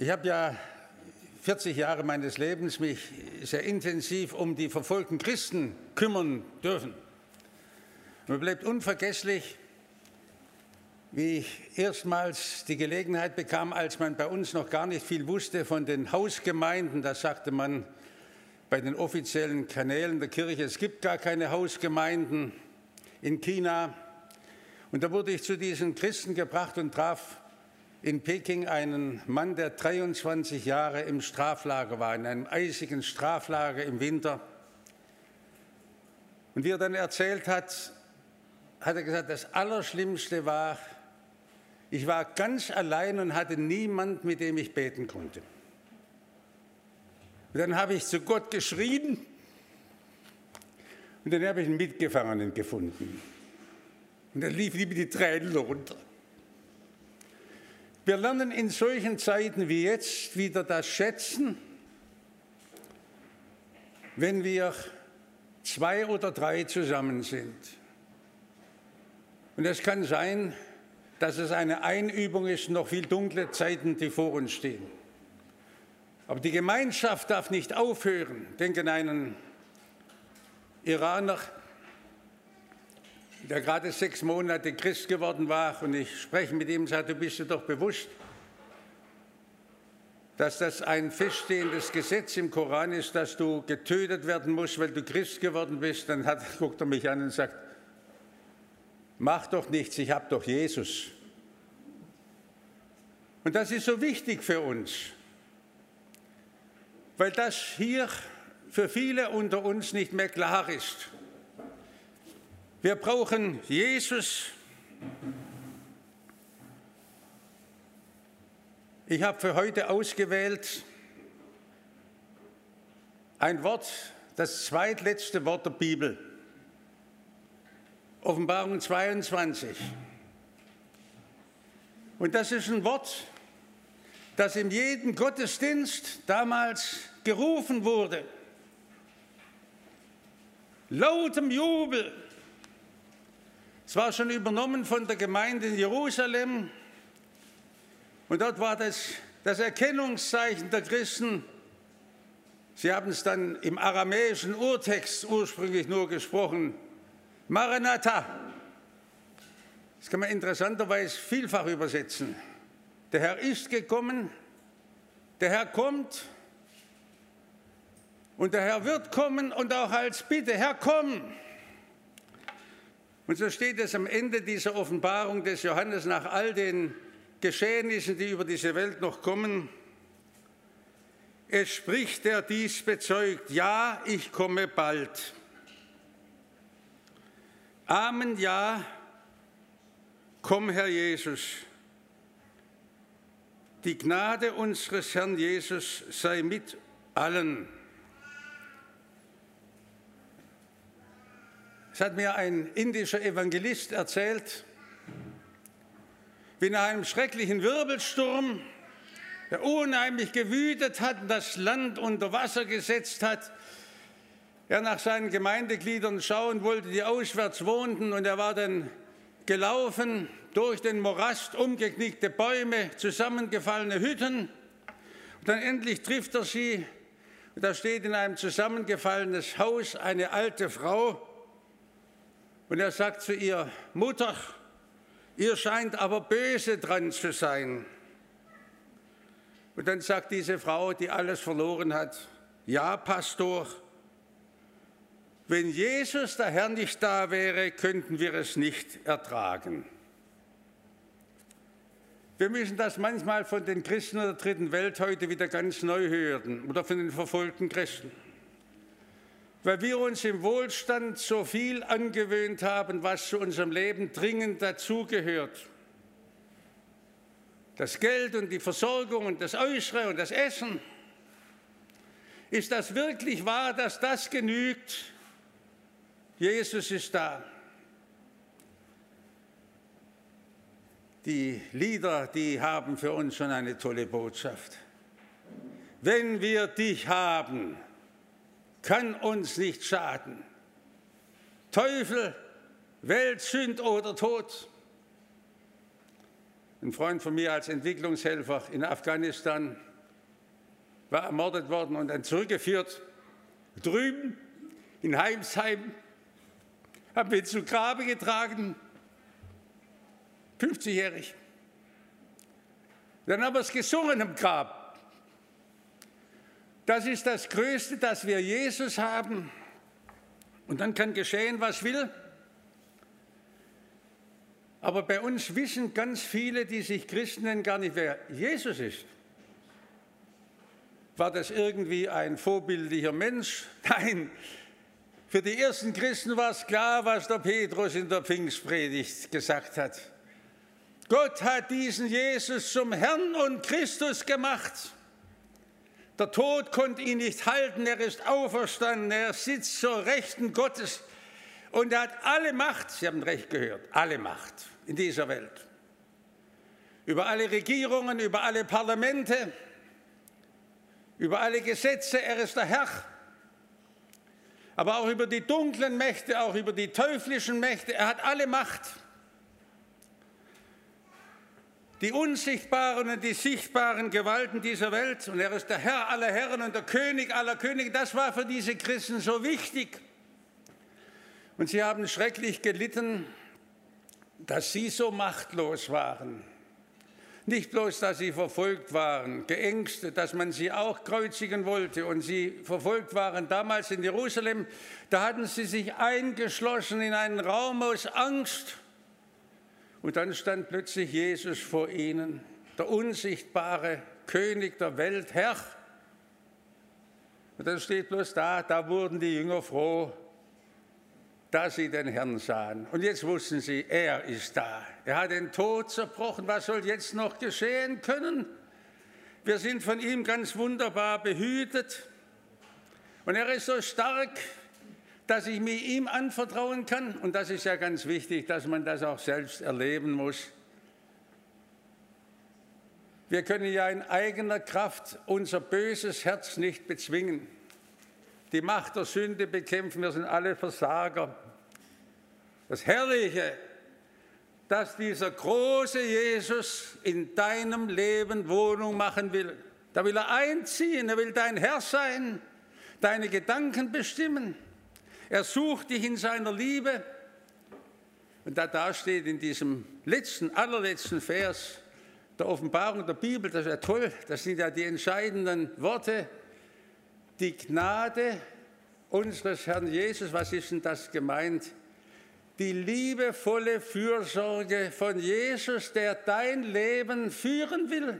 Ich habe ja 40 Jahre meines Lebens mich sehr intensiv um die verfolgten Christen kümmern dürfen. Mir bleibt unvergesslich, wie ich erstmals die Gelegenheit bekam, als man bei uns noch gar nicht viel wusste von den Hausgemeinden. Da sagte man bei den offiziellen Kanälen der Kirche, es gibt gar keine Hausgemeinden in China. Und da wurde ich zu diesen Christen gebracht und traf in Peking einen Mann, der 23 Jahre im Straflager war, in einem eisigen Straflager im Winter. Und wie er dann erzählt hat, hat er gesagt, das Allerschlimmste war, ich war ganz allein und hatte niemand, mit dem ich beten konnte. Und dann habe ich zu Gott geschrien und dann habe ich einen Mitgefangenen gefunden. Und dann liefen ihm die Tränen runter. Wir lernen in solchen Zeiten wie jetzt wieder das Schätzen, wenn wir 2 oder 3 zusammen sind. Und es kann sein, dass es eine Einübung ist, noch viel dunkle Zeiten, die vor uns stehen. Aber die Gemeinschaft darf nicht aufhören. Denke an einen Iraner, der gerade 6 Monate Christ geworden war, und ich spreche mit ihm und sage, du bist dir doch bewusst, dass das ein feststehendes Gesetz im Koran ist, dass du getötet werden musst, weil du Christ geworden bist. Dann guckt er mich an und sagt, mach doch nichts, ich habe doch Jesus. Und das ist so wichtig für uns, weil das hier für viele unter uns nicht mehr klar ist. Wir brauchen Jesus. Ich habe für heute ausgewählt ein Wort, das zweitletzte Wort der Bibel. Offenbarung 22. Und das ist ein Wort, das in jedem Gottesdienst damals gerufen wurde. Lautem Jubel. Es war schon übernommen von der Gemeinde in Jerusalem. Und dort war das Erkennungszeichen der Christen. Sie haben es dann im aramäischen Urtext ursprünglich nur gesprochen. Maranatha. Das kann man interessanterweise vielfach übersetzen. Der Herr ist gekommen, der Herr kommt und der Herr wird kommen und auch als Bitte, Herr, komm. Und so steht es am Ende dieser Offenbarung des Johannes nach all den Geschehnissen, die über diese Welt noch kommen. Es spricht, der dies bezeugt, ja, ich komme bald. Amen, ja, komm, Herr Jesus. Die Gnade unseres Herrn Jesus sei mit allen. Es hat mir ein indischer Evangelist erzählt, wie nach einem schrecklichen Wirbelsturm, der unheimlich gewütet hat und das Land unter Wasser gesetzt hat, er nach seinen Gemeindegliedern schauen wollte, die auswärts wohnten, und er war dann gelaufen durch den Morast, umgeknickte Bäume, zusammengefallene Hütten. Und dann endlich trifft er sie, und da steht in einem zusammengefallenes Haus eine alte Frau. Und er sagt zu ihr, Mutter, ihr scheint aber böse dran zu sein. Und dann sagt diese Frau, die alles verloren hat, ja, Pastor, wenn Jesus, der Herr, nicht da wäre, könnten wir es nicht ertragen. Wir müssen das manchmal von den Christen der dritten Welt heute wieder ganz neu hören oder von den verfolgten Christen. Weil wir uns im Wohlstand so viel angewöhnt haben, was zu unserem Leben dringend dazugehört. Das Geld und die Versorgung und das Äußere und das Essen. Ist das wirklich wahr, dass das genügt? Jesus ist da. Die Lieder, die haben für uns schon eine tolle Botschaft. Wenn wir dich haben, kann uns nicht schaden. Teufel, Welt, Sünd oder Tod. Ein Freund von mir als Entwicklungshelfer in Afghanistan war ermordet worden und dann zurückgeführt. Drüben in Heimsheim haben wir ihn zu Grabe getragen, 50-jährig. Dann haben wir es gesungen im Grab. Das ist das Größte, dass wir Jesus haben. Und dann kann geschehen, was will. Aber bei uns wissen ganz viele, die sich Christen nennen, gar nicht, wer Jesus ist. War das irgendwie ein vorbildlicher Mensch? Nein, für die ersten Christen war es klar, was der Petrus in der Pfingstpredigt gesagt hat. Gott hat diesen Jesus zum Herrn und Christus gemacht. Der Tod konnte ihn nicht halten, er ist auferstanden, er sitzt zur Rechten Gottes und er hat alle Macht, Sie haben recht gehört, alle Macht in dieser Welt. Über alle Regierungen, über alle Parlamente, über alle Gesetze, er ist der Herr. Aber auch über die dunklen Mächte, auch über die teuflischen Mächte, er hat alle Macht. Die unsichtbaren und die sichtbaren Gewalten dieser Welt. Und er ist der Herr aller Herren und der König aller Könige. Das war für diese Christen so wichtig. Und sie haben schrecklich gelitten, dass sie so machtlos waren. Nicht bloß, dass sie verfolgt waren, geängstet, dass man sie auch kreuzigen wollte und sie verfolgt waren damals in Jerusalem. Da hatten sie sich eingeschlossen in einen Raum aus Angst. Und dann stand plötzlich Jesus vor ihnen, der unsichtbare König der Welt, Herr. Und dann steht bloß da wurden die Jünger froh, dass sie den Herrn sahen. Und jetzt wussten sie, er ist da. Er hat den Tod zerbrochen. Was soll jetzt noch geschehen können? Wir sind von ihm ganz wunderbar behütet. Und er ist so stark, dass ich mich ihm anvertrauen kann. Und das ist ja ganz wichtig, dass man das auch selbst erleben muss. Wir können ja in eigener Kraft unser böses Herz nicht bezwingen. Die Macht der Sünde bekämpfen, wir sind alle Versager. Das Herrliche, dass dieser große Jesus in deinem Leben Wohnung machen will. Da will er einziehen, er will dein Herr sein, deine Gedanken bestimmen. Er sucht dich in seiner Liebe. Und da steht in diesem allerletzten Vers der Offenbarung der Bibel, das ist ja toll, das sind ja die entscheidenden Worte, die Gnade unseres Herrn Jesus, was ist denn das gemeint? Die liebevolle Fürsorge von Jesus, der dein Leben führen will.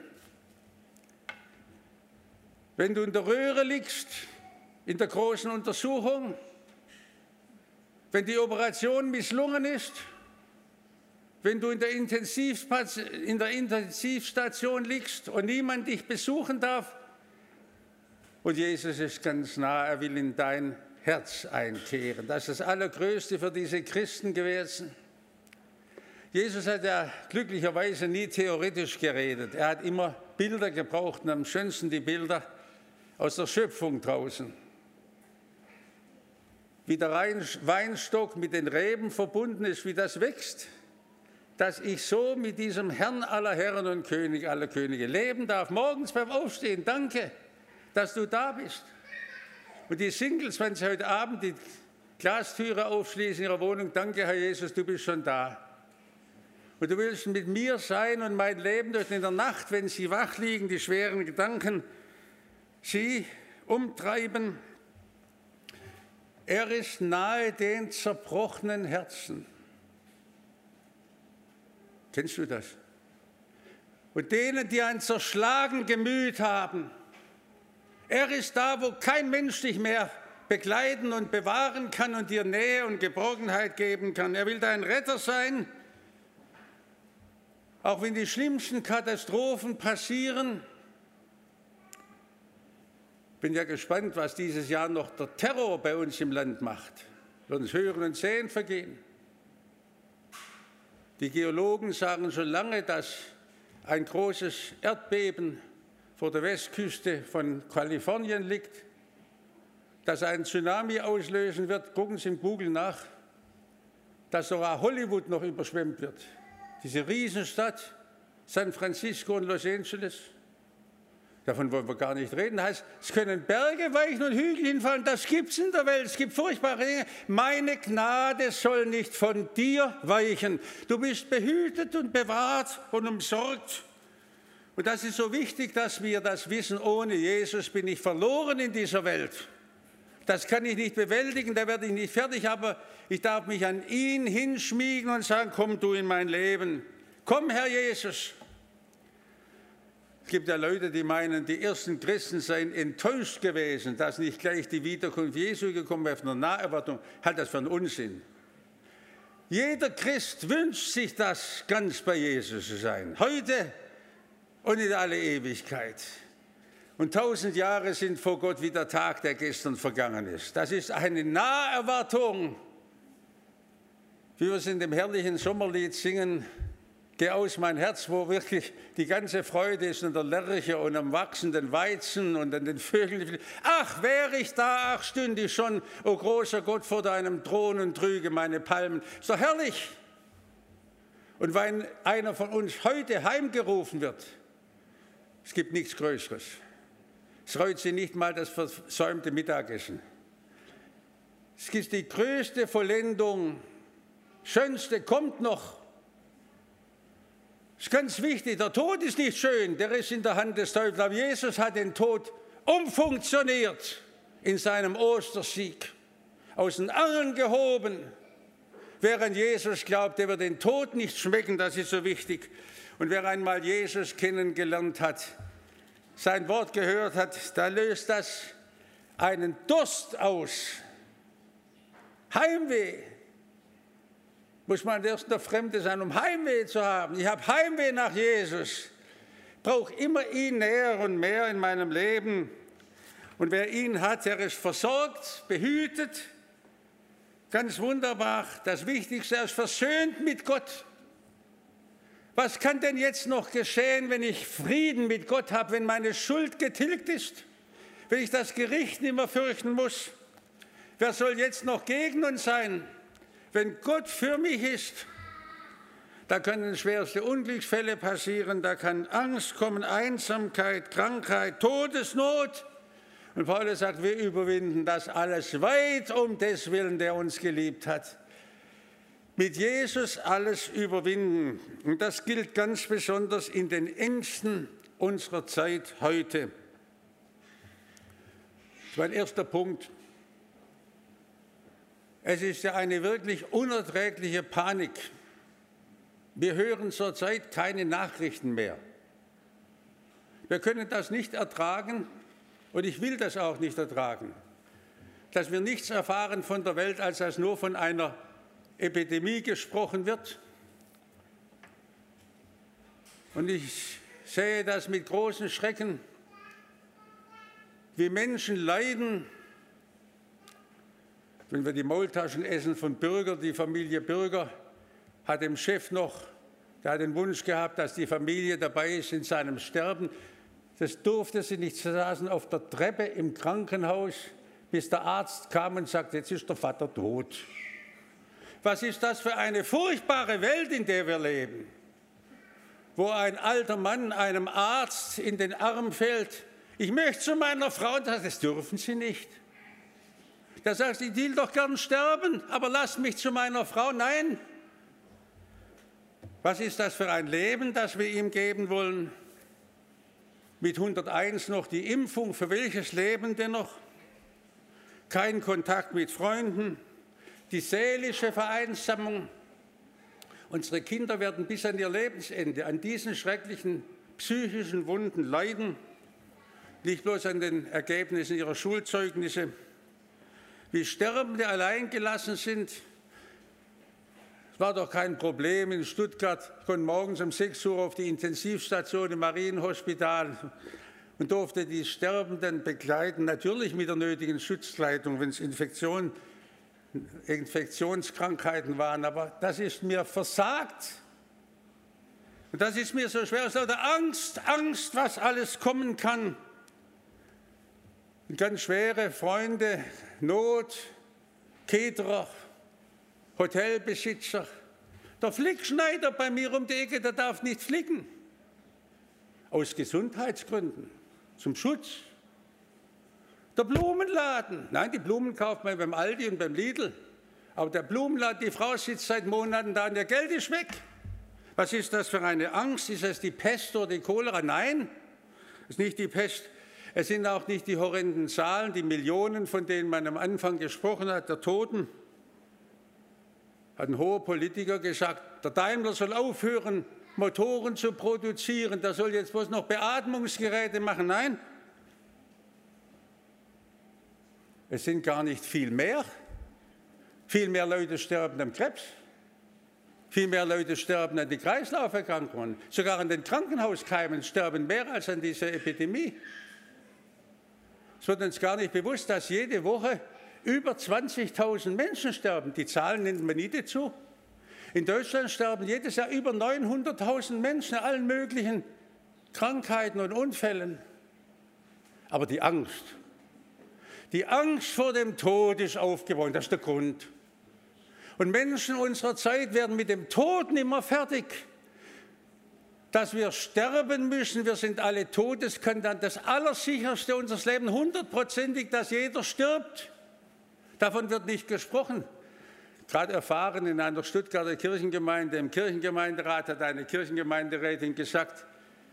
Wenn du in der Röhre liegst, in der großen Untersuchung, wenn die Operation misslungen ist, wenn du in der Intensivstation liegst und niemand dich besuchen darf, und Jesus ist ganz nah, er will in dein Herz einkehren. Das ist das Allergrößte für diese Christen gewesen. Jesus hat ja glücklicherweise nie theoretisch geredet. Er hat immer Bilder gebraucht und am schönsten die Bilder aus der Schöpfung draußen. Wie der Weinstock mit den Reben verbunden ist, wie das wächst, dass ich so mit diesem Herrn aller Herren und König aller Könige leben darf. Morgens beim Aufstehen, danke, dass du da bist. Und die Singles, wenn sie heute Abend die Glastüre aufschließen in ihrer Wohnung, danke, Herr Jesus, du bist schon da. Und du willst mit mir sein und mein Leben durch in der Nacht, wenn sie wach liegen, die schweren Gedanken sie umtreiben. Er ist nahe den zerbrochenen Herzen. Kennst du das? Und denen, die ein zerschlagen Gemüt haben. Er ist da, wo kein Mensch dich mehr begleiten und bewahren kann und dir Nähe und Geborgenheit geben kann. Er will dein Retter sein, auch wenn die schlimmsten Katastrophen passieren. Ich bin ja gespannt, was dieses Jahr noch der Terror bei uns im Land macht. Wir werden es hören und sehen vergehen. Die Geologen sagen schon lange, dass ein großes Erdbeben vor der Westküste von Kalifornien liegt, das einen Tsunami auslösen wird. Gucken Sie im Google nach, dass sogar Hollywood noch überschwemmt wird. Diese Riesenstadt, San Francisco und Los Angeles. Davon wollen wir gar nicht reden. Das heißt, es können Berge weichen und Hügel hinfallen. Das gibt es in der Welt. Es gibt furchtbare Dinge. Meine Gnade soll nicht von dir weichen. Du bist behütet und bewahrt und umsorgt. Und das ist so wichtig, dass wir das wissen. Ohne Jesus bin ich verloren in dieser Welt. Das kann ich nicht bewältigen, da werde ich nicht fertig. Aber ich darf mich an ihn hinschmiegen und sagen, komm du in mein Leben. Komm, Herr Jesus. Es gibt ja Leute, die meinen, die ersten Christen seien enttäuscht gewesen, dass nicht gleich die Wiederkunft Jesu gekommen wäre, auf einer Naherwartung. Halt das für einen Unsinn. Jeder Christ wünscht sich das, ganz bei Jesus zu sein. Heute und in alle Ewigkeit. Und 1000 Jahre sind vor Gott wie der Tag, der gestern vergangen ist. Das ist eine Naherwartung. Wie wir es in dem herrlichen Sommerlied singen, geh aus mein Herz, wo wirklich die ganze Freude ist an der Lerche und am wachsenden Weizen und an den Vögeln. Ach, wäre ich da, ach, stünde ich schon, o großer Gott, vor deinem Thron und trüge meine Palmen. Ist doch herrlich. Und wenn einer von uns heute heimgerufen wird, es gibt nichts Größeres. Es reut sie nicht mal das versäumte Mittagessen. Es ist die größte Vollendung, schönste kommt noch. Das ist ganz wichtig, der Tod ist nicht schön, der ist in der Hand des Teufels. Aber Jesus hat den Tod umfunktioniert in seinem Ostersieg, aus den Angeln gehoben. Wer an Jesus glaubt, der wird den Tod nicht schmecken, das ist so wichtig. Und wer einmal Jesus kennengelernt hat, sein Wort gehört hat, da löst das einen Durst aus. Heimweh. Muss man erst der Fremde sein, um Heimweh zu haben. Ich habe Heimweh nach Jesus. Ich brauche immer ihn näher und mehr in meinem Leben. Und wer ihn hat, der ist versorgt, behütet. Ganz wunderbar. Das Wichtigste, er ist versöhnt mit Gott. Was kann denn jetzt noch geschehen, wenn ich Frieden mit Gott habe, wenn meine Schuld getilgt ist? Wenn ich das Gericht nicht mehr fürchten muss? Wer soll jetzt noch gegen uns sein? Wenn Gott für mich ist, da können schwerste Unglücksfälle passieren, da kann Angst kommen, Einsamkeit, Krankheit, Todesnot. Und Paulus sagt, wir überwinden das alles weit um des Willen, der uns geliebt hat. Mit Jesus alles überwinden. Und das gilt ganz besonders in den Ängsten unserer Zeit heute. Das ist mein erster Punkt. Es ist ja eine wirklich unerträgliche Panik. Wir hören zurzeit keine Nachrichten mehr. Wir können das nicht ertragen und ich will das auch nicht ertragen, dass wir nichts erfahren von der Welt, als dass nur von einer Epidemie gesprochen wird. Und ich sehe das mit großen Schrecken, wie Menschen leiden, wenn wir die Maultaschen essen von Bürger. Die Familie Bürger hat dem Chef noch, der hat den Wunsch gehabt, dass die Familie dabei ist in seinem Sterben. Das durfte sie nicht. Sie saßen auf der Treppe im Krankenhaus, bis der Arzt kam und sagte, jetzt ist der Vater tot. Was ist das für eine furchtbare Welt, in der wir leben? Wo ein alter Mann einem Arzt in den Arm fällt. Ich möchte zu meiner Frau, das dürfen Sie nicht. Da sagt sie, ich will doch gern sterben, aber lasst mich zu meiner Frau. Nein. Was ist das für ein Leben, das wir ihm geben wollen? Mit 101 noch die Impfung, für welches Leben denn noch? Kein Kontakt mit Freunden, die seelische Vereinsamung. Unsere Kinder werden bis an ihr Lebensende an diesen schrecklichen psychischen Wunden leiden, nicht bloß an den Ergebnissen ihrer Schulzeugnisse. Wie Sterbende allein gelassen sind. Es war doch kein Problem in Stuttgart. Ich konnte morgens um 6 Uhr auf die Intensivstation im Marienhospital und durfte die Sterbenden begleiten, natürlich mit der nötigen Schutzkleidung, wenn es Infektionskrankheiten waren. Aber das ist mir versagt. Und das ist mir so schwer. Es ist Angst, Angst, was alles kommen kann. Und ganz schwere Freunde, Not, Caterer, Hotelbesitzer. Der Flickschneider bei mir um die Ecke, der darf nicht flicken. Aus Gesundheitsgründen. zum Schutz. Der Blumenladen. Nein, die Blumen kauft man beim Aldi und beim Lidl. Aber der Blumenladen, die Frau sitzt seit Monaten da und ihr Geld ist weg. Was ist das für eine Angst? Ist es die Pest oder die Cholera? Nein, es ist nicht die Pest. Es sind auch nicht die horrenden Zahlen, die Millionen, von denen man am Anfang gesprochen hat, der Toten. Hat ein hoher Politiker gesagt, der Daimler soll aufhören, Motoren zu produzieren, der soll jetzt bloß noch Beatmungsgeräte machen. Nein, es sind gar nicht viel mehr. Viel mehr Leute sterben am Krebs. Viel mehr Leute sterben an den Kreislauferkrankungen. Sogar an den Krankenhauskeimen sterben mehr als an dieser Epidemie. Es wird uns gar nicht bewusst, dass jede Woche über 20.000 Menschen sterben. Die Zahlen nennt man nie dazu. In Deutschland sterben jedes Jahr über 900.000 Menschen an allen möglichen Krankheiten und Unfällen. Aber die Angst vor dem Tod ist aufgebaut, das ist der Grund. Und Menschen unserer Zeit werden mit dem Tod nicht mehr fertig. Dass wir sterben müssen, wir sind alle Todeskandidaten. Das Allersicherste unseres Lebens, 100%ig, dass jeder stirbt. Davon wird nicht gesprochen. Gerade erfahren in einer Stuttgarter Kirchengemeinde, im Kirchengemeinderat hat eine Kirchengemeinderätin gesagt,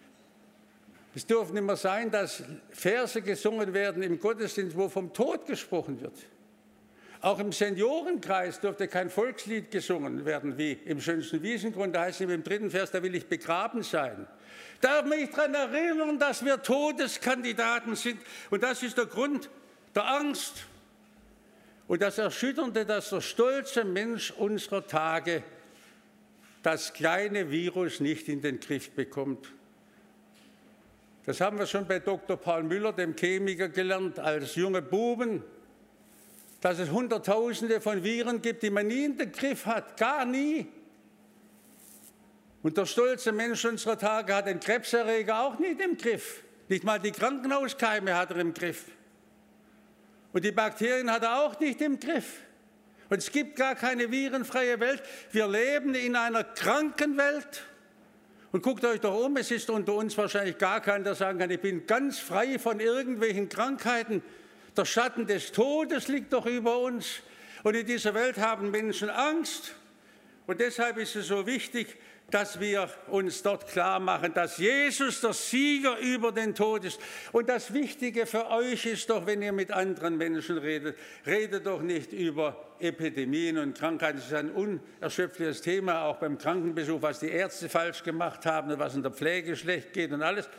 es dürfte nicht mehr sein, dass Verse gesungen werden im Gottesdienst, wo vom Tod gesprochen wird. Auch im Seniorenkreis dürfte kein Volkslied gesungen werden, wie im schönsten Wiesengrund. Da heißt es im 3. Vers, da will ich begraben sein. Darf mich daran erinnern, dass wir Todeskandidaten sind. Und das ist der Grund der Angst. Und das Erschütternde, dass der stolze Mensch unserer Tage das kleine Virus nicht in den Griff bekommt. Das haben wir schon bei Dr. Paul Müller, dem Chemiker, gelernt, als junge Buben, dass es Hunderttausende von Viren gibt, die man nie in den Griff hat, gar nie. Und der stolze Mensch unserer Tage hat den Krebserreger auch nicht im Griff. Nicht mal die Krankenhauskeime hat er im Griff. Und die Bakterien hat er auch nicht im Griff. Und es gibt gar keine virenfreie Welt. Wir leben in einer kranken Welt. Und guckt euch doch um, es ist unter uns wahrscheinlich gar keiner, der sagen kann, ich bin ganz frei von irgendwelchen Krankheiten. Der Schatten des Todes liegt doch über uns. Und in dieser Welt haben Menschen Angst. Und deshalb ist es so wichtig, dass wir uns dort klar machen, dass Jesus der Sieger über den Tod ist. Und das Wichtige für euch ist doch, wenn ihr mit anderen Menschen redet, redet doch nicht über Epidemien und Krankheiten. Das ist ein unerschöpfliches Thema, auch beim Krankenbesuch, was die Ärzte falsch gemacht haben und was in der Pflege schlecht geht und alles.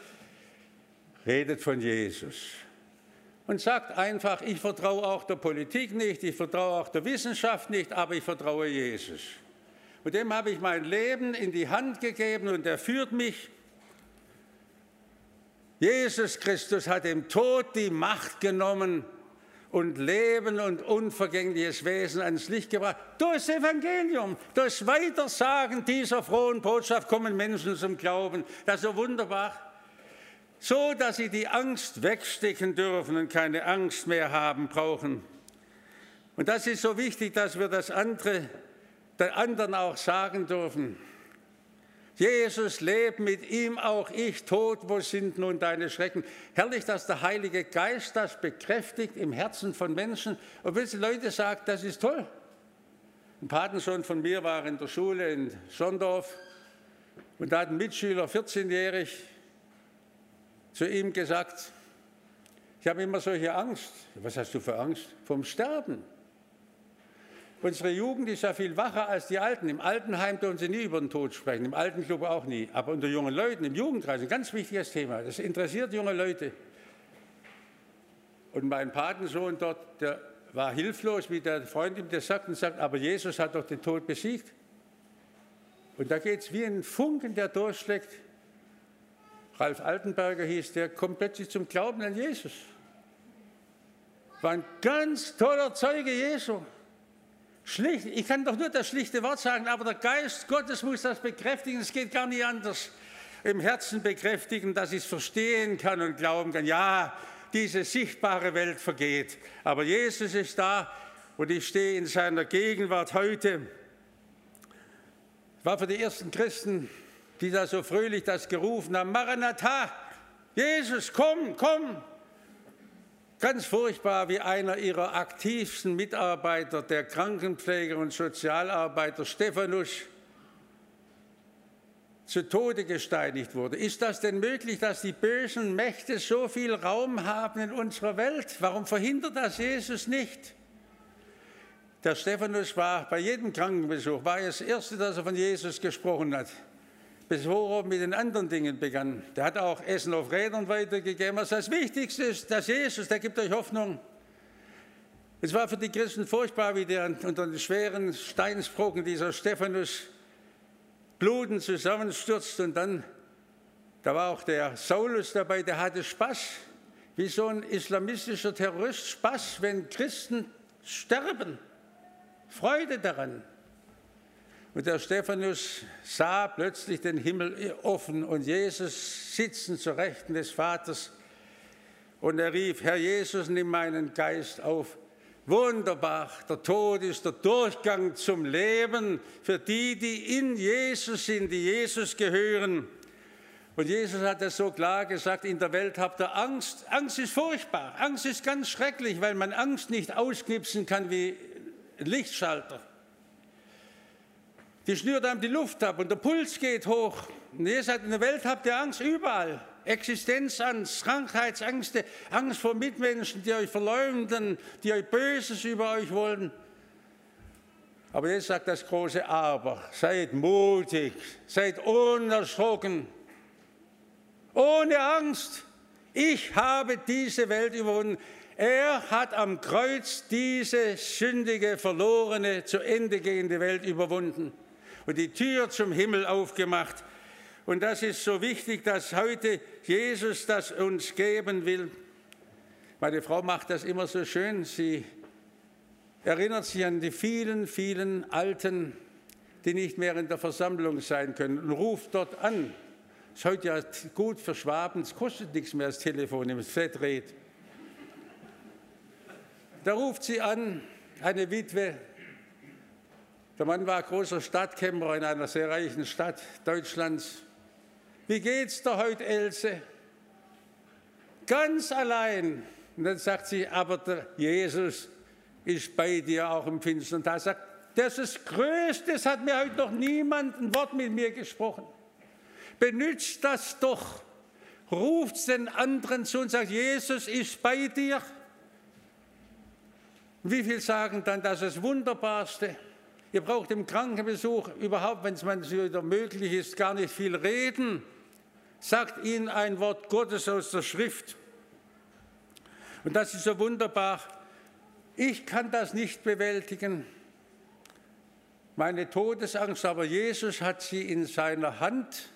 Redet von Jesus. Und sagt einfach, ich vertraue auch der Politik nicht, ich vertraue auch der Wissenschaft nicht, aber ich vertraue Jesus. Und dem habe ich mein Leben in die Hand gegeben und er führt mich. Jesus Christus hat dem Tod die Macht genommen und Leben und unvergängliches Wesen ans Licht gebracht. Durch das Evangelium, durch Weitersagen dieser frohen Botschaft kommen Menschen zum Glauben. Das ist so wunderbar. So, dass sie die Angst wegstecken dürfen und keine Angst mehr haben brauchen. Und das ist so wichtig, dass wir das den anderen auch sagen dürfen. Jesus lebt, mit ihm auch ich, Tod, wo sind nun deine Schrecken? Herrlich, dass der Heilige Geist das bekräftigt im Herzen von Menschen. Und wenn die Leute sagen, das ist toll. Ein Patensohn von mir war in der Schule in Sondorf und da hat ein Mitschüler, 14-jährig, zu ihm gesagt, ich habe immer solche Angst. Was hast du für Angst? Vom Sterben. Unsere Jugend ist ja viel wacher als die Alten. Im Altenheim dürfen sie nie über den Tod sprechen, im Altenclub auch nie. Aber unter jungen Leuten, im Jugendkreis, ein ganz wichtiges Thema. Das interessiert junge Leute. Und mein Patensohn dort, der war hilflos, wie der Freund ihm das sagt, und sagt, aber Jesus hat doch den Tod besiegt. Und da geht es wie ein Funken, der durchschlägt. Ralf Altenberger hieß, der kommt plötzlich zum Glauben an Jesus. War ein ganz toller Zeuge Jesu. Schlicht, ich kann doch nur das schlichte Wort sagen, aber der Geist Gottes muss das bekräftigen, es geht gar nicht anders. Im Herzen bekräftigen, dass ich es verstehen kann und glauben kann, ja, diese sichtbare Welt vergeht, aber Jesus ist da und ich stehe in seiner Gegenwart heute. War für die ersten Christen, die da so fröhlich das gerufen haben, Maranatha, Jesus, komm, komm. Ganz furchtbar, wie einer ihrer aktivsten Mitarbeiter, der Krankenpfleger und Sozialarbeiter Stephanus, zu Tode gesteinigt wurde. Ist das denn möglich, dass die bösen Mächte so viel Raum haben in unserer Welt? Warum verhindert das Jesus nicht? Der Stephanus war bei jedem Krankenbesuch, war das Erste, dass er von Jesus gesprochen hat, bevor er mit den anderen Dingen begann. Der hat auch Essen auf Rädern weitergegeben. Was das Wichtigste ist, dass Jesus, der gibt euch Hoffnung. Es war für die Christen furchtbar, wie der unter den schweren Steinsbrocken dieser Stephanus blutend zusammenstürzt. Und dann, da war auch der Saulus dabei, der hatte Spaß, wie so ein islamistischer Terrorist, Spaß, wenn Christen sterben. Freude daran. Und der Stephanus sah plötzlich den Himmel offen und Jesus sitzen zur Rechten des Vaters. Und er rief, Herr Jesus, nimm meinen Geist auf. Wunderbar, der Tod ist der Durchgang zum Leben für die, die in Jesus sind, die Jesus gehören. Und Jesus hat das so klar gesagt, in der Welt habt ihr Angst. Angst ist furchtbar, Angst ist ganz schrecklich, weil man Angst nicht ausknipsen kann wie ein Lichtschalter. Die schnürt einem die Luft ab und der Puls geht hoch. Und Jesus sagt, in der Welt habt ihr Angst überall. Existenzangst, Krankheitsängste, Angst vor Mitmenschen, die euch verleumden, die euch Böses über euch wollen. Aber Jesus sagt das große Aber. Seid mutig, seid unerschrocken, ohne Angst. Ich habe diese Welt überwunden. Er hat am Kreuz diese sündige, verlorene, zu Ende gehende Welt überwunden und die Tür zum Himmel aufgemacht. Und das ist so wichtig, dass heute Jesus das uns geben will. Meine Frau macht das immer so schön. Sie erinnert sich an die vielen, vielen Alten, die nicht mehr in der Versammlung sein können, und ruft dort an. Ist heute ja gut für Schwaben, es kostet nichts mehr, das Telefon, wenn es fett dreht. Da ruft sie an, eine Witwe. Der Mann war großer Stadtkämmerer in einer sehr reichen Stadt Deutschlands. Wie geht's dir heute, Else? Ganz allein. Und dann sagt sie, aber der Jesus ist bei dir auch im Finstern. Da sagt, das ist das Größte, es hat mir heute noch niemand ein Wort mit mir gesprochen. Benützt das doch. Ruft den anderen zu und sagt, Jesus ist bei dir. Wie viel sagen dann, das ist das Wunderbarste? Ihr braucht im Krankenbesuch überhaupt, wenn es wieder möglich ist, gar nicht viel reden. Sagt ihnen ein Wort Gottes aus der Schrift. Und das ist so wunderbar. Ich kann das nicht bewältigen, meine Todesangst, aber Jesus hat sie in seiner Hand.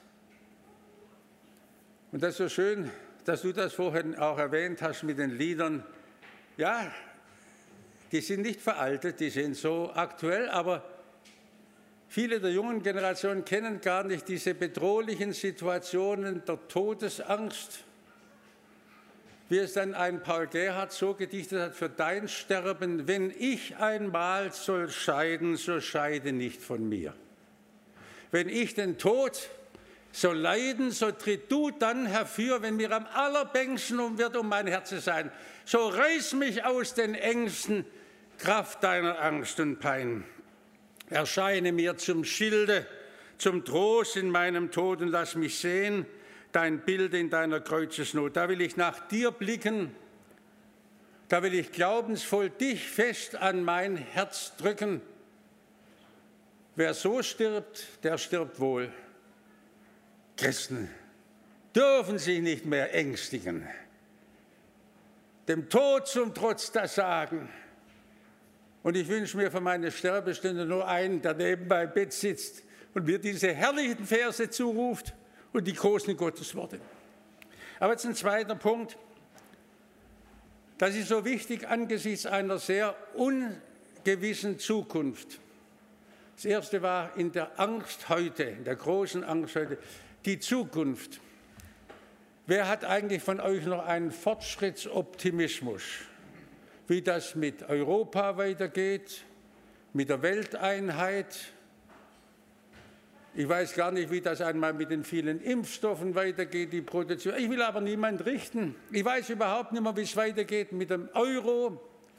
Und das ist so schön, dass du das vorhin auch erwähnt hast mit den Liedern. Ja, die sind nicht veraltet, die sind so aktuell, aber viele der jungen Generationen kennen gar nicht diese bedrohlichen Situationen der Todesangst, wie es dann ein Paul Gerhardt so gedichtet hat, für dein Sterben, wenn ich einmal soll scheiden, so scheide nicht von mir. Wenn ich den Tod soll leiden, so tritt du dann herfür, wenn mir am allerbängsten wird um mein Herz zu sein. So reiß mich aus den Ängsten, Kraft deiner Angst und Pein. Erscheine mir zum Schilde, zum Trost in meinem Tod und lass mich sehen, dein Bild in deiner Kreuzesnot. Da will ich nach dir blicken, da will ich glaubensvoll dich fest an mein Herz drücken. Wer so stirbt, der stirbt wohl. Christen dürfen sich nicht mehr ängstigen, dem Tod zum Trotz das sagen. Und ich wünsche mir für meine Sterbestunde nur einen, der neben meinem Bett sitzt und mir diese herrlichen Verse zuruft und die großen Gottesworte. Aber jetzt ein zweiter Punkt. Das ist so wichtig angesichts einer sehr ungewissen Zukunft. Das erste war in der Angst heute, in der großen Angst heute, die Zukunft. Wer hat eigentlich von euch noch einen Fortschrittsoptimismus? Wie das mit Europa weitergeht, mit der Welteinheit? Ich weiß gar nicht, wie das einmal mit den vielen Impfstoffen weitergeht, die Produktion. Ich will aber niemand richten. Ich weiß überhaupt nicht mehr, wie es weitergeht mit dem Euro,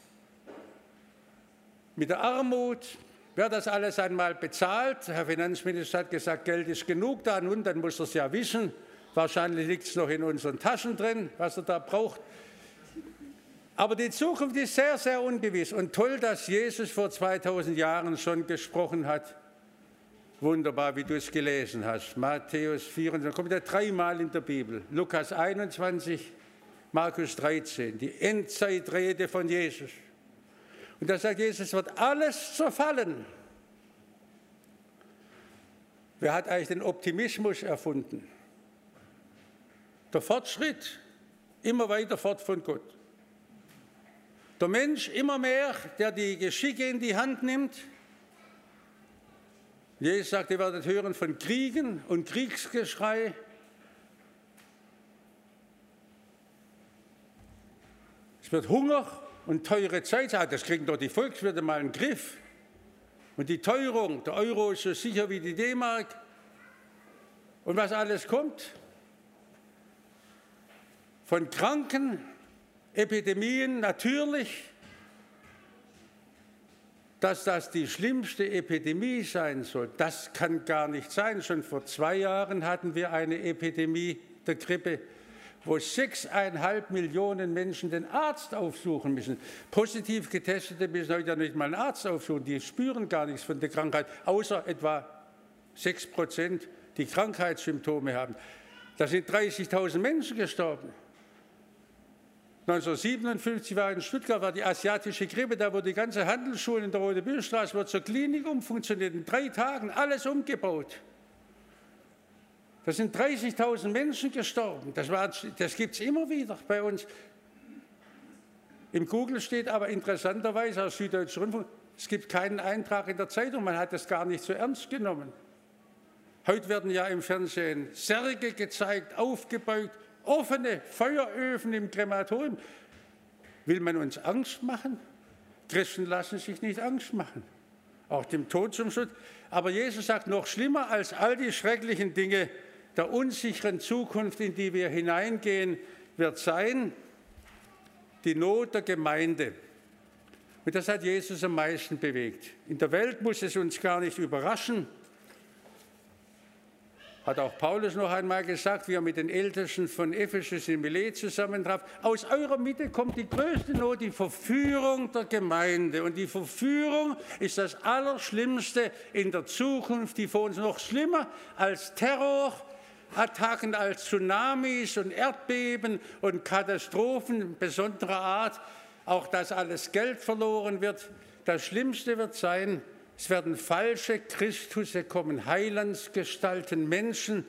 mit der Armut. Wer das alles einmal bezahlt? Der Herr Finanzminister hat gesagt, Geld ist genug da. Nun, dann muss er es ja wissen. Wahrscheinlich liegt es noch in unseren Taschen drin, was er da braucht. Aber die Zukunft ist sehr, sehr ungewiss. Und toll, dass Jesus vor 2000 Jahren schon gesprochen hat. Wunderbar, wie du es gelesen hast. Matthäus 24, kommt ja 3-mal in der Bibel. Lukas 21, Markus 13, die Endzeitrede von Jesus. Und da sagt Jesus, es wird alles zerfallen. Wer hat eigentlich den Optimismus erfunden? Der Fortschritt, immer weiter fort von Gott. Der Mensch immer mehr, der die Geschicke in die Hand nimmt. Jesus sagt, ihr werdet hören von Kriegen und Kriegsgeschrei. Es wird Hunger und teure Zeit. Das kriegen doch die Volkswirte mal in den Griff. Und die Teuerung, der Euro ist so sicher wie die D-Mark. Und was alles kommt? Von Kranken, Epidemien natürlich, dass das die schlimmste Epidemie sein soll. Das kann gar nicht sein. Schon vor 2 Jahren hatten wir eine Epidemie der Grippe, wo 6,5 Millionen Menschen den Arzt aufsuchen müssen. Positiv Getestete müssen heute ja nicht mal einen Arzt aufsuchen. Die spüren gar nichts von der Krankheit, außer etwa 6%, die Krankheitssymptome haben. Da sind 30.000 Menschen gestorben. 1957 war in Stuttgart die asiatische Grippe, da wurde die ganze Handelsschule in der Rote-Bühler-Straße zur Klinik umfunktioniert, in 3 Tagen alles umgebaut. Da sind 30.000 Menschen gestorben. Das gibt es immer wieder bei uns. Im Google steht aber interessanterweise aus Süddeutschen Rundfunk, es gibt keinen Eintrag in der Zeitung, man hat das gar nicht so ernst genommen. Heute werden ja im Fernsehen Särge gezeigt, aufgebeugt, offene Feueröfen im Krematorium. Will man uns Angst machen? Christen lassen sich nicht Angst machen, auch dem Tod zum Schutz. Aber Jesus sagt, noch schlimmer als all die schrecklichen Dinge der unsicheren Zukunft, in die wir hineingehen, wird sein, die Not der Gemeinde. Und das hat Jesus am meisten bewegt. In der Welt muss es uns gar nicht überraschen. Hat auch Paulus noch einmal gesagt, wie er mit den Ältesten von Ephesus in Milet zusammentraf. Aus eurer Mitte kommt die größte Not, die Verführung der Gemeinde. Und die Verführung ist das Allerschlimmste in der Zukunft, die vor uns noch schlimmer als Terrorattacken, als Tsunamis und Erdbeben und Katastrophen besonderer Art. Auch dass alles Geld verloren wird. Das Schlimmste wird sein, es werden falsche Christusse kommen, Heilandsgestalten, Menschen,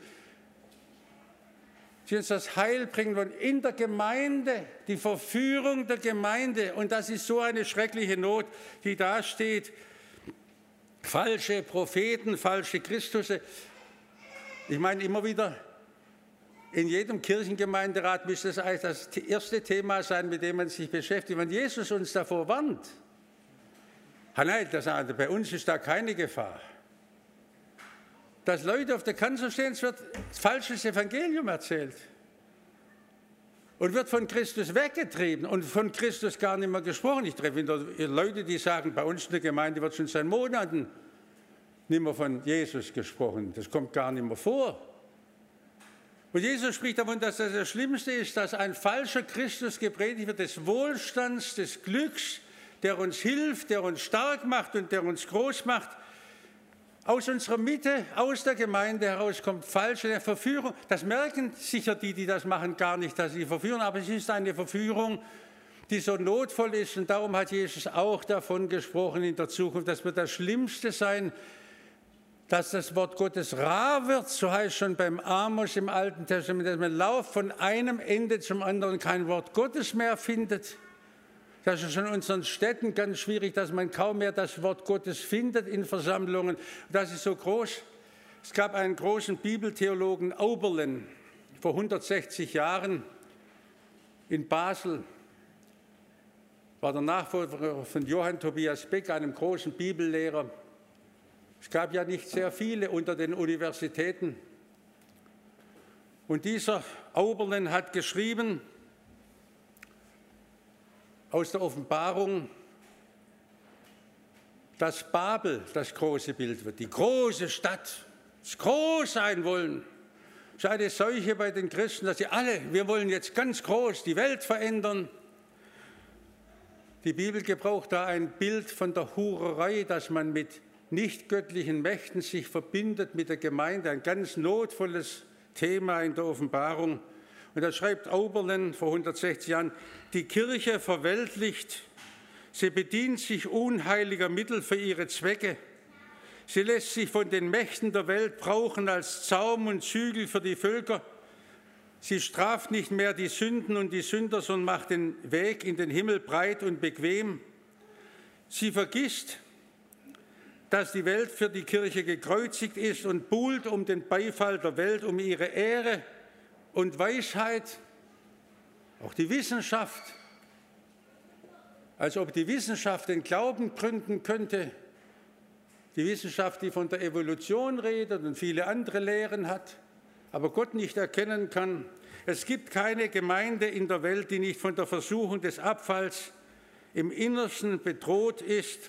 die uns das Heil bringen wollen in der Gemeinde, die Verführung der Gemeinde. Und das ist so eine schreckliche Not, die da steht. Falsche Propheten, falsche Christusse. Ich meine immer wieder, in jedem Kirchengemeinderat müsste es eigentlich das erste Thema sein, mit dem man sich beschäftigt. Wenn Jesus uns davor warnt, nein, bei uns ist da keine Gefahr. Dass Leute auf der Kanzel stehen, es wird falsches Evangelium erzählt und wird von Christus weggetrieben und von Christus gar nicht mehr gesprochen. Ich treffe Leute, die sagen, bei uns in der Gemeinde wird schon seit Monaten nicht mehr von Jesus gesprochen. Das kommt gar nicht mehr vor. Und Jesus spricht davon, dass das Schlimmste ist, dass ein falscher Christus gepredigt wird, des Wohlstands, des Glücks, der uns hilft, der uns stark macht und der uns groß macht. Aus unserer Mitte, aus der Gemeinde heraus kommt falsche Verführung. Das merken sicher die das machen, gar nicht, dass sie verführen, aber es ist eine Verführung, die so notvoll ist. Und darum hat Jesus auch davon gesprochen in der Zukunft. Das wird das Schlimmste sein, dass das Wort Gottes rar wird, so heißt schon beim Amos im Alten Testament, dass man lauft von einem Ende zum anderen, kein Wort Gottes mehr findet. Das ist schon in unseren Städten ganz schwierig, dass man kaum mehr das Wort Gottes findet in Versammlungen. Das ist so groß. Es gab einen großen Bibeltheologen, Oberlin, vor 160 Jahren in Basel. War der Nachfolger von Johann Tobias Beck, einem großen Bibellehrer. Es gab ja nicht sehr viele unter den Universitäten. Und dieser Oberlin hat geschrieben aus der Offenbarung, dass Babel das große Bild wird, die große Stadt, das groß sein wollen. Es ist eine Seuche bei den Christen, dass sie alle, wir wollen jetzt ganz groß die Welt verändern. Die Bibel gebraucht da ein Bild von der Hurerei, dass man mit nichtgöttlichen Mächten sich verbindet mit der Gemeinde, ein ganz notvolles Thema in der Offenbarung. Und da schreibt Oberlin vor 160 Jahren, die Kirche verweltlicht, sie bedient sich unheiliger Mittel für ihre Zwecke. Sie lässt sich von den Mächten der Welt brauchen als Zaum und Zügel für die Völker. Sie straft nicht mehr die Sünden und die Sünder, sondern macht den Weg in den Himmel breit und bequem. Sie vergisst, dass die Welt für die Kirche gekreuzigt ist und buhlt um den Beifall der Welt, um ihre Ehre und Weisheit, auch die Wissenschaft, als ob die Wissenschaft den Glauben gründen könnte, die Wissenschaft, die von der Evolution redet und viele andere Lehren hat, aber Gott nicht erkennen kann. Es gibt keine Gemeinde in der Welt, die nicht von der Versuchung des Abfalls im Innersten bedroht ist.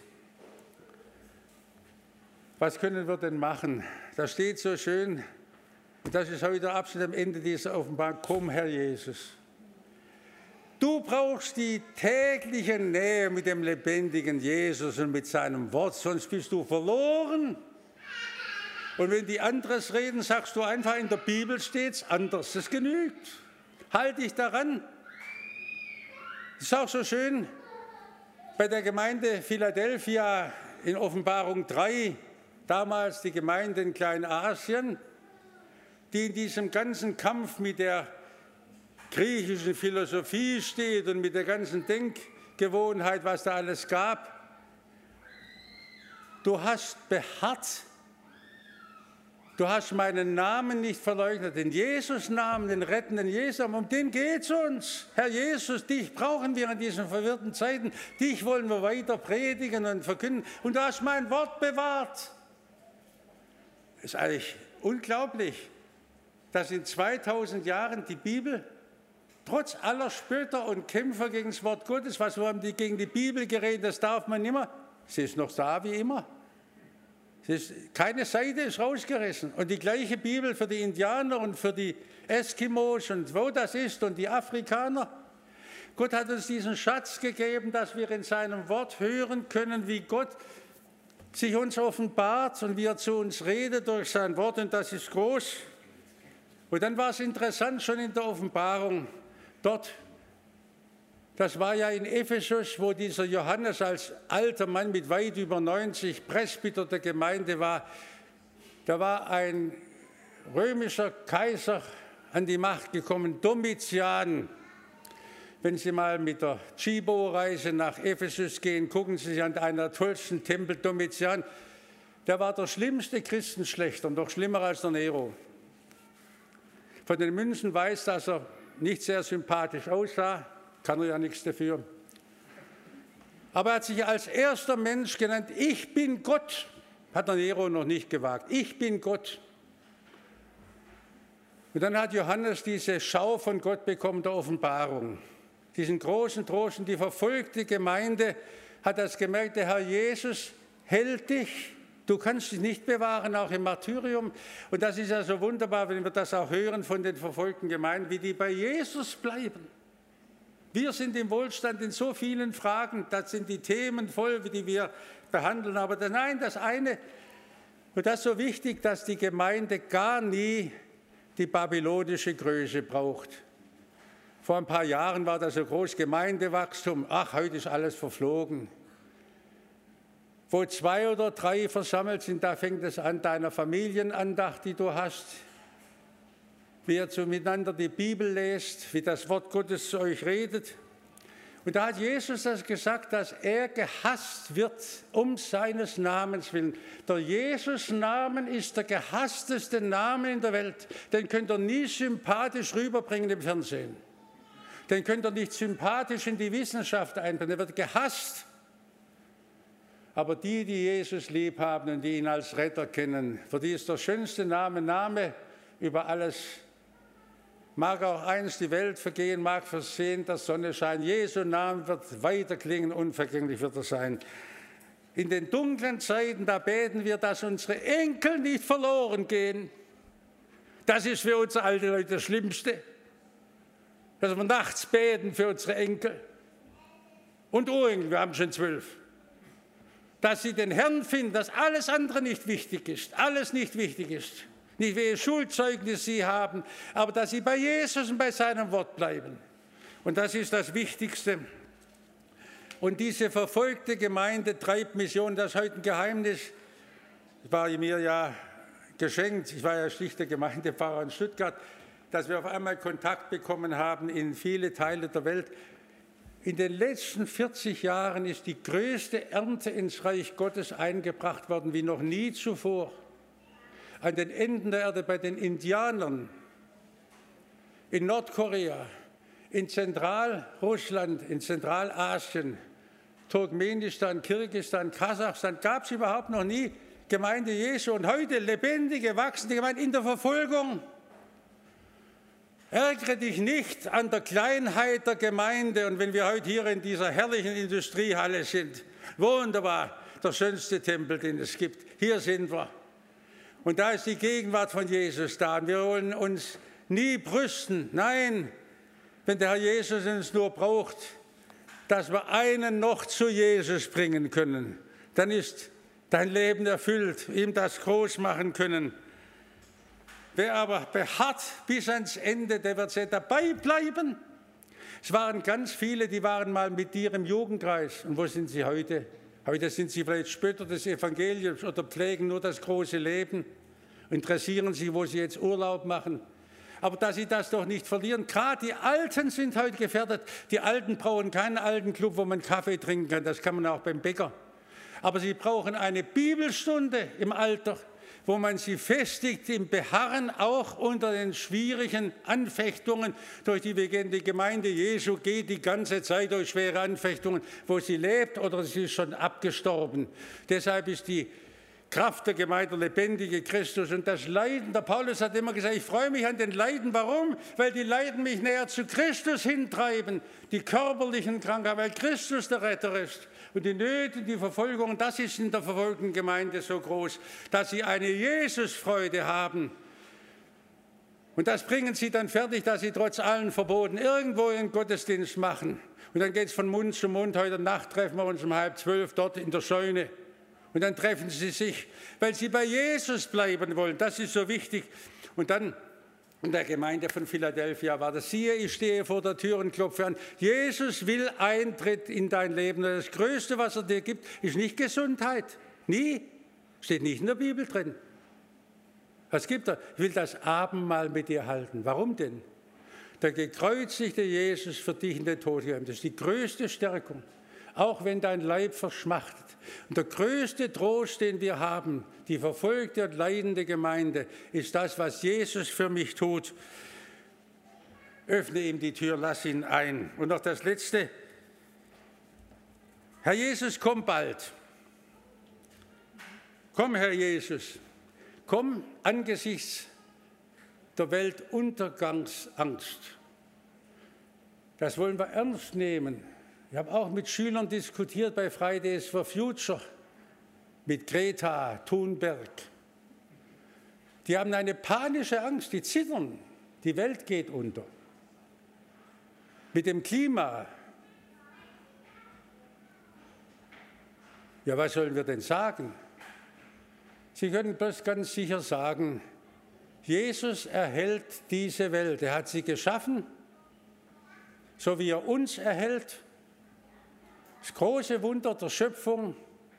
Was können wir denn machen? Da steht so schön, und das ist heute der Abschnitt am Ende dieser Offenbarung, komm, Herr Jesus. Du brauchst die tägliche Nähe mit dem lebendigen Jesus und mit seinem Wort, sonst bist du verloren. Und wenn die anderes reden, sagst du einfach, in der Bibel steht es anders, das genügt. Halt dich daran. Das ist auch so schön bei der Gemeinde Philadelphia in Offenbarung 3, damals die Gemeinde in Kleinasien, die in diesem ganzen Kampf mit der griechischen Philosophie steht und mit der ganzen Denkgewohnheit, was da alles gab. Du hast beharrt, du hast meinen Namen nicht verleugnet, den Jesus-Namen, den rettenden Jesus, um den geht es uns. Herr Jesus, dich brauchen wir in diesen verwirrten Zeiten, dich wollen wir weiter predigen und verkünden und du hast mein Wort bewahrt. Es ist eigentlich unglaublich, dass in 2000 Jahren die Bibel trotz aller Spötter und Kämpfer gegen das Wort Gottes, was haben die gegen die Bibel geredet, das darf man nicht mehr. Sie ist noch da wie immer. Keine Seite ist rausgerissen. Und die gleiche Bibel für die Indianer und für die Eskimos und wo das ist und die Afrikaner. Gott hat uns diesen Schatz gegeben, dass wir in seinem Wort hören können, wie Gott sich uns offenbart und wie er zu uns redet durch sein Wort. Und das ist groß. Und dann war es interessant, schon in der Offenbarung, dort, das war ja in Ephesus, wo dieser Johannes als alter Mann mit weit über 90 Presbyter der Gemeinde war. Da war ein römischer Kaiser an die Macht gekommen, Domitian. Wenn Sie mal mit der Chibo-Reise nach Ephesus gehen, gucken Sie sich an einer der tollsten Tempel Domitian. Der war der schlimmste Christenschlechter, noch schlimmer als der Nero. Von den Münzen weiß, dass er nicht sehr sympathisch aussah, kann er ja nichts dafür. Aber er hat sich als erster Mensch genannt, ich bin Gott, hat der Nero noch nicht gewagt, ich bin Gott. Und dann hat Johannes diese Schau von Gott bekommen, der Offenbarung. Diesen großen Trost, und die verfolgte Gemeinde hat das gemerkt, der Herr Jesus hält dich. Du kannst dich nicht bewahren, auch im Martyrium. Und das ist ja so wunderbar, wenn wir das auch hören von den verfolgten Gemeinden, wie die bei Jesus bleiben. Wir sind im Wohlstand in so vielen Fragen, das sind die Themen voll, die wir behandeln. Aber nein, das eine, und das ist so wichtig, dass die Gemeinde gar nie die babylonische Größe braucht. Vor ein paar Jahren war das so groß Gemeindewachstum. Ach, heute ist alles verflogen. Wo 2 oder 3 versammelt sind, da fängt es an, deiner Familienandacht, die du hast, wie ihr so miteinander die Bibel lest, wie das Wort Gottes zu euch redet. Und da hat Jesus das gesagt, dass er gehasst wird um seines Namens willen. Der Jesus-Namen ist der gehassteste Name in der Welt. Den könnt ihr nie sympathisch rüberbringen im Fernsehen. Den könnt ihr nicht sympathisch in die Wissenschaft einbringen. Der wird gehasst. Aber die, die Jesus lieb haben und die ihn als Retter kennen, für die ist der schönste Name über alles. Mag auch einst die Welt vergehen, mag versehen der Sonne scheinen. Jesu Name wird weiter klingen, unvergänglich wird er sein. In den dunklen Zeiten, da beten wir, dass unsere Enkel nicht verloren gehen. Das ist für unsere alten Leute das Schlimmste. Dass wir nachts beten für unsere Enkel und Urenkel, wir haben schon 12. Dass sie den Herrn finden, dass alles andere nicht wichtig ist, alles nicht wichtig ist. Nicht welche Schulzeugnisse sie haben, aber dass sie bei Jesus und bei seinem Wort bleiben. Und das ist das Wichtigste. Und diese verfolgte Gemeinde treibt Mission, das ist heute ein Geheimnis. Das war mir ja geschenkt, ich war ja schlichter Gemeindepfarrer in Stuttgart, dass wir auf einmal Kontakt bekommen haben in viele Teile der Welt. In den letzten 40 Jahren ist die größte Ernte ins Reich Gottes eingebracht worden wie noch nie zuvor. An den Enden der Erde bei den Indianern, in Nordkorea, in Zentralrussland, in Zentralasien, Turkmenistan, Kirgisistan, Kasachstan gab es überhaupt noch nie Gemeinde Jesu. Und heute lebendige, wachsende Gemeinde in der Verfolgung. Ärgere dich nicht an der Kleinheit der Gemeinde. Und wenn wir heute hier in dieser herrlichen Industriehalle sind, wunderbar, der schönste Tempel, den es gibt, hier sind wir. Und da ist die Gegenwart von Jesus da. Und wir wollen uns nie brüsten. Nein, wenn der Herr Jesus uns nur braucht, dass wir einen noch zu Jesus bringen können, dann ist dein Leben erfüllt, ihm das groß machen können. Wer aber beharrt bis ans Ende, der wird dabei bleiben. Es waren ganz viele, die waren mal mit dir im Jugendkreis. Und wo sind sie heute? Heute sind sie vielleicht Spötter des Evangeliums oder pflegen nur das große Leben, interessieren sich, wo sie jetzt Urlaub machen. Aber dass sie das doch nicht verlieren, gerade die Alten sind heute gefährdet. Die Alten brauchen keinen alten Club, wo man Kaffee trinken kann, das kann man auch beim Bäcker. Aber sie brauchen eine Bibelstunde im Alter, wo man sie festigt im Beharren, auch unter den schwierigen Anfechtungen, durch die wir gehen. Die Gemeinde Jesu geht die ganze Zeit durch schwere Anfechtungen, wo sie lebt oder sie ist schon abgestorben. Deshalb ist die Kraft der Gemeinde, der lebendige Christus und das Leiden. Der Paulus hat immer gesagt, ich freue mich an den Leiden. Warum? Weil die Leiden mich näher zu Christus hintreiben. Die körperlichen Krankheiten, weil Christus der Retter ist. Und die Nöte, die Verfolgung, das ist in der verfolgten Gemeinde so groß, dass sie eine Jesusfreude haben. Und das bringen sie dann fertig, dass sie trotz allen Verboten irgendwo einen Gottesdienst machen. Und dann geht es von Mund zu Mund. Heute Nacht treffen wir uns um 11:30 dort in der Scheune. Und dann treffen sie sich, weil sie bei Jesus bleiben wollen. Das ist so wichtig. Und dann in der Gemeinde von Philadelphia war das: siehe, ich stehe vor der Tür und klopfe an. Jesus will Eintritt in dein Leben. Das Größte, was er dir gibt, ist nicht Gesundheit. Nie. Steht nicht in der Bibel drin. Was gibt er? Ich will das Abendmahl mit dir halten. Warum denn? Der gekreuzigte Jesus für dich in den Tod gegangen. Das ist die größte Stärkung. Auch wenn dein Leib verschmachtet. Und der größte Trost, den wir haben, die verfolgte und leidende Gemeinde, ist das, was Jesus für mich tut. Öffne ihm die Tür, lass ihn ein. Und noch das Letzte. Herr Jesus, komm bald. Komm, Herr Jesus. Komm angesichts der Weltuntergangsangst. Das wollen wir ernst nehmen. Ich habe auch mit Schülern diskutiert bei Fridays for Future, mit Greta Thunberg. Die haben eine panische Angst, die zittern. Die Welt geht unter. Mit dem Klima. Ja, was sollen wir denn sagen? Sie können bloß ganz sicher sagen, Jesus erhält diese Welt. Er hat sie geschaffen, so wie er uns erhält. Das große Wunder der Schöpfung,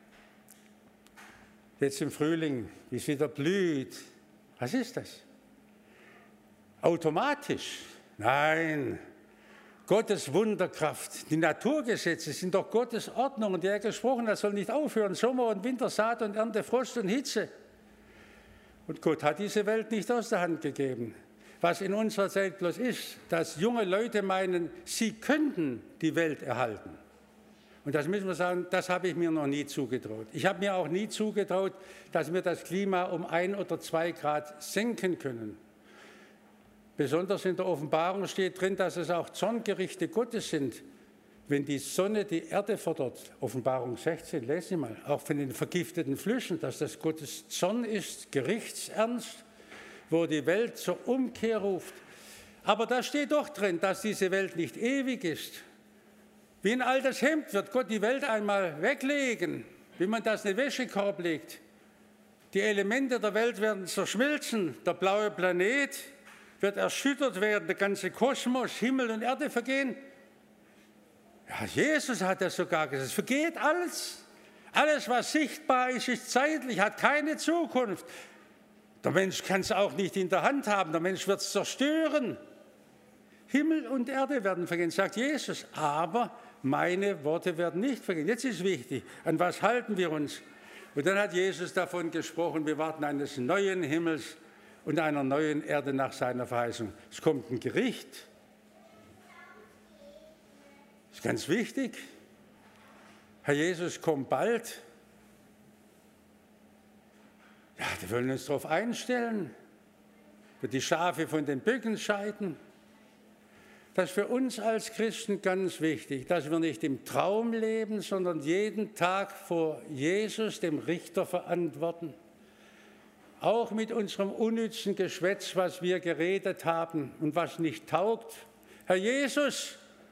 jetzt im Frühling, wie es wieder blüht. Was ist das? Automatisch? Nein. Gottes Wunderkraft. Die Naturgesetze sind doch Gottes Ordnung. Und er gesprochen hat, soll nicht aufhören. Sommer und Winter, Saat und Ernte, Frost und Hitze. Und Gott hat diese Welt nicht aus der Hand gegeben. Was in unserer Zeit bloß ist, dass junge Leute meinen, sie könnten die Welt erhalten. Und das müssen wir sagen, das habe ich mir noch nie zugetraut. Ich habe mir auch nie zugetraut, dass wir das Klima um 1 oder 2 Grad senken können. Besonders in der Offenbarung steht drin, dass es auch Zorngerichte Gottes sind, wenn die Sonne die Erde fordert. Offenbarung 16, lese mal, auch von den vergifteten Flüssen, dass das Gottes Zorn ist, gerichtsernst, wo die Welt zur Umkehr ruft. Aber da steht doch drin, dass diese Welt nicht ewig ist. Wie ein altes Hemd wird Gott die Welt einmal weglegen, wie man das in den Wäschekorb legt. Die Elemente der Welt werden zerschmilzen, der blaue Planet wird erschüttert werden, der ganze Kosmos, Himmel und Erde vergehen. Ja, Jesus hat das sogar gesagt, es vergeht alles. Alles, was sichtbar ist, ist zeitlich, hat keine Zukunft. Der Mensch kann es auch nicht in der Hand haben, der Mensch wird es zerstören. Himmel und Erde werden vergehen, sagt Jesus, aber meine Worte werden nicht vergehen. Jetzt ist wichtig, an was halten wir uns? Und dann hat Jesus davon gesprochen, wir warten eines neuen Himmels und einer neuen Erde nach seiner Verheißung. Es kommt ein Gericht. Das ist ganz wichtig. Herr Jesus kommt bald. Ja, wir wollen uns darauf einstellen. Wird die Schafe von den Böcken scheiden. Das ist für uns als Christen ganz wichtig, dass wir nicht im Traum leben, sondern jeden Tag vor Jesus, dem Richter, verantworten. Auch mit unserem unnützen Geschwätz, was wir geredet haben und was nicht taugt. Herr Jesus,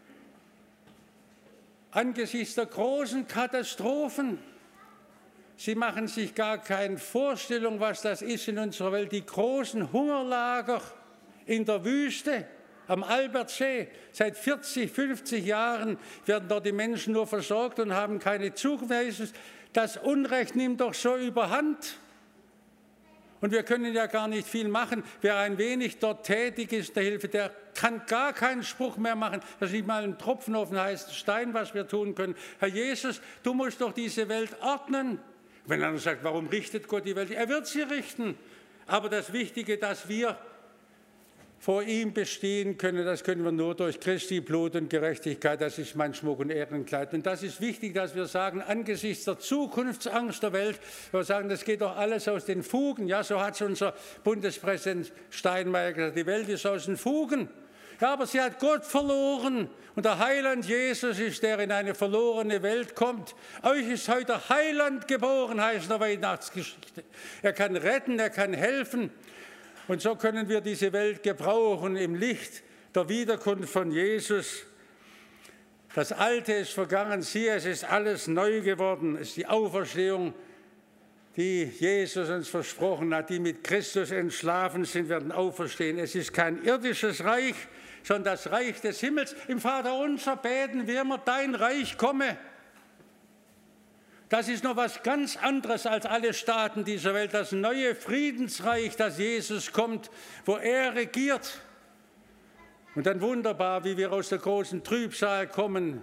angesichts der großen Katastrophen, Sie machen sich gar keine Vorstellung, was das ist in unserer Welt, die großen Hungerlager in der Wüste, am Albertsee, seit 40, 50 Jahren werden dort die Menschen nur versorgt und haben keine Zukunft. Das Unrecht nimmt doch so überhand. Und wir können ja gar nicht viel machen. Wer ein wenig dort tätig ist, der Hilfe, der kann gar keinen Spruch mehr machen. Das ist nicht mal ein Tropfen auf den heißen Stein, was wir tun können. Herr Jesus, du musst doch diese Welt ordnen. Wenn einer sagt, warum richtet Gott die Welt? Er wird sie richten. Aber das Wichtige, dass wir vor ihm bestehen können, das können wir nur durch Christi Blut und Gerechtigkeit. Das ist mein Schmuck und Ehrenkleid. Und das ist wichtig, dass wir sagen, angesichts der Zukunftsangst der Welt, wir sagen, das geht doch alles aus den Fugen. Ja, so hat es unser Bundespräsident Steinmeier gesagt, die Welt ist aus den Fugen. Ja, aber sie hat Gott verloren. Und der Heiland Jesus ist, der in eine verlorene Welt kommt. Euch ist heute Heiland geboren, heißt in der Weihnachtsgeschichte. Er kann retten, er kann helfen. Und so können wir diese Welt gebrauchen im Licht der Wiederkunft von Jesus. Das Alte ist vergangen, siehe, es ist alles neu geworden. Es ist die Auferstehung, die Jesus uns versprochen hat. Die mit Christus entschlafen sind, werden auferstehen. Es ist kein irdisches Reich, sondern das Reich des Himmels. Im Vaterunser beten wir immer, dein Reich komme. Das ist noch was ganz anderes als alle Staaten dieser Welt. Das neue Friedensreich, das Jesus kommt, wo er regiert. Und dann wunderbar, wie wir aus der großen Trübsal kommen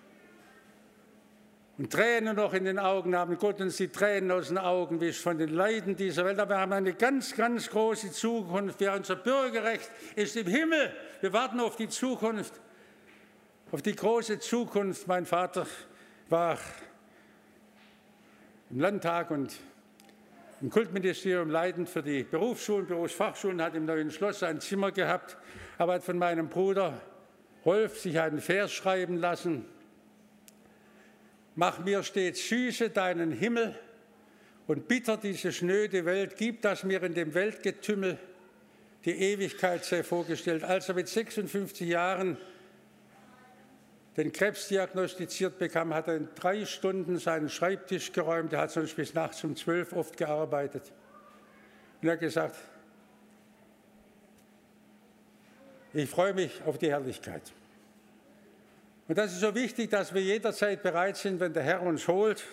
und Tränen noch in den Augen haben. Gott uns die Tränen aus den Augen wischt von den Leiden dieser Welt. Aber wir haben eine ganz, ganz große Zukunft. Ja, unser Bürgerrecht ist im Himmel. Wir warten auf die Zukunft, auf die große Zukunft. Mein Vater war im Landtag und im Kultministerium leitend für die Berufsschulen, Berufsfachschulen, hat im Neuen Schloss ein Zimmer gehabt, aber hat von meinem Bruder Rolf sich einen Vers schreiben lassen. Mach mir stets süße deinen Himmel und bitter diese schnöde Welt, gib, dass mir in dem Weltgetümmel die Ewigkeit sei vorgestellt. Als er mit 56 Jahren den Krebs diagnostiziert bekam, hat er in 3 Stunden seinen Schreibtisch geräumt. Er hat sonst bis nachts um 12 oft gearbeitet. Und er hat gesagt, ich freue mich auf die Herrlichkeit. Und das ist so wichtig, dass wir jederzeit bereit sind, wenn der Herr uns holt.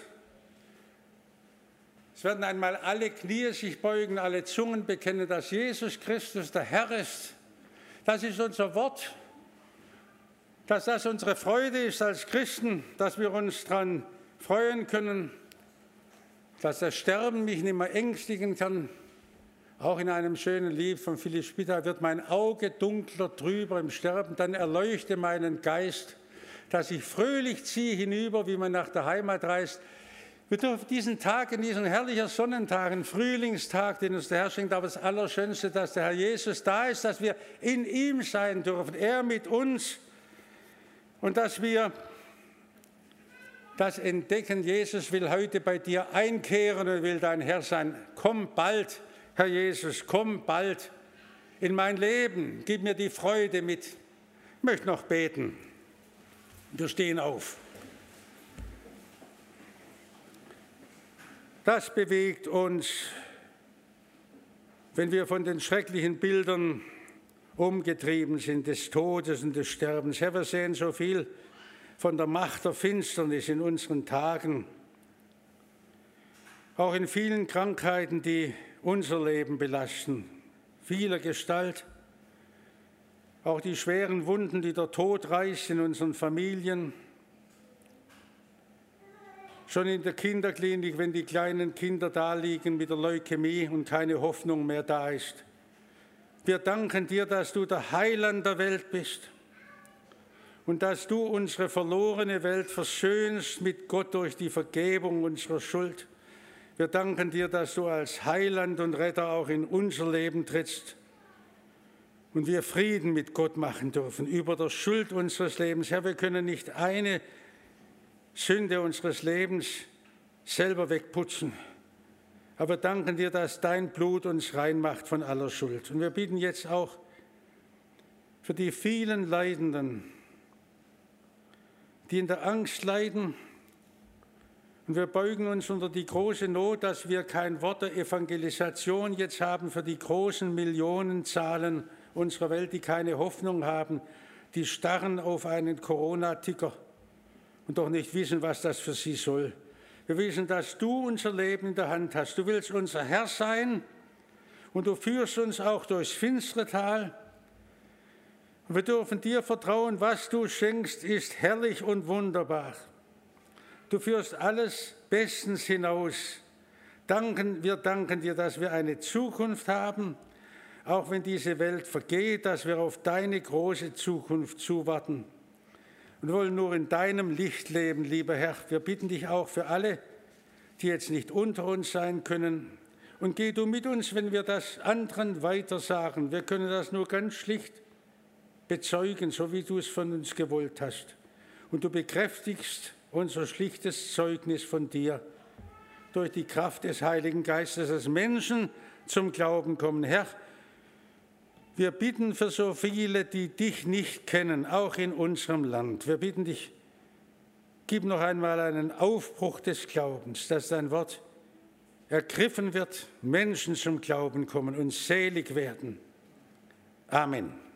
Es werden einmal alle Knie sich beugen, alle Zungen bekennen, dass Jesus Christus der Herr ist. Das ist unser Wort. Dass das unsere Freude ist als Christen, dass wir uns daran freuen können, dass das Sterben mich nicht mehr ängstigen kann. Auch in einem schönen Lied von Philipp Spitta wird mein Auge dunkler trüber im Sterben, dann erleuchte meinen Geist dass ich fröhlich ziehe hinüber, wie man nach der Heimat reist. Wir dürfen diesen Tag, in diesen herrlichen Sonnentag, einen Frühlingstag, den uns der Herr schenkt, aber das Allerschönste, dass der Herr Jesus da ist, dass wir in ihm sein dürfen, er mit uns, und dass wir das entdecken. Jesus will heute bei dir einkehren und will dein Herr sein. Komm bald, Herr Jesus, komm bald in mein Leben, gib mir die Freude mit. Ich möchte noch beten. Wir stehen auf. Das bewegt uns, wenn wir von den schrecklichen Bildern umgetrieben sind, des Todes und des Sterbens. Herr, wir sehen so viel von der Macht der Finsternis in unseren Tagen, auch in vielen Krankheiten, die unser Leben belasten, vieler Gestalt, auch die schweren Wunden, die der Tod reißt in unseren Familien, schon in der Kinderklinik, wenn die kleinen Kinder da liegen mit der Leukämie und keine Hoffnung mehr da ist. Wir danken dir, dass du der Heiland der Welt bist und dass du unsere verlorene Welt versöhnst mit Gott durch die Vergebung unserer Schuld. Wir danken dir, dass du als Heiland und Retter auch in unser Leben trittst und wir Frieden mit Gott machen dürfen über der Schuld unseres Lebens. Herr, wir können nicht eine Sünde unseres Lebens selber wegputzen. Aber danken dir, dass dein Blut uns rein macht von aller Schuld. Und wir bitten jetzt auch für die vielen Leidenden, die in der Angst leiden. Und wir beugen uns unter die große Not, dass wir kein Wort der Evangelisation jetzt haben für die großen Millionenzahlen unserer Welt, die keine Hoffnung haben, die starren auf einen Corona-Ticker und doch nicht wissen, was das für sie soll. Wir wissen, dass du unser Leben in der Hand hast. Du willst unser Herr sein und du führst uns auch durchs finstere Tal. Und wir dürfen dir vertrauen, was du schenkst, ist herrlich und wunderbar. Du führst alles bestens hinaus. Wir danken dir, dass wir eine Zukunft haben, auch wenn diese Welt vergeht, dass wir auf deine große Zukunft zuwarten. Und wollen nur in deinem Licht leben, lieber Herr. Wir bitten dich auch für alle, die jetzt nicht unter uns sein können. Und geh du mit uns, wenn wir das anderen weitersagen. Wir können das nur ganz schlicht bezeugen, so wie du es von uns gewollt hast. Und du bekräftigst unser schlichtes Zeugnis von dir durch die Kraft des Heiligen Geistes, dass Menschen zum Glauben kommen. Herr, wir bitten für so viele, die dich nicht kennen, auch in unserem Land. Wir bitten dich, gib noch einmal einen Aufbruch des Glaubens, dass dein Wort ergriffen wird, Menschen zum Glauben kommen und selig werden. Amen.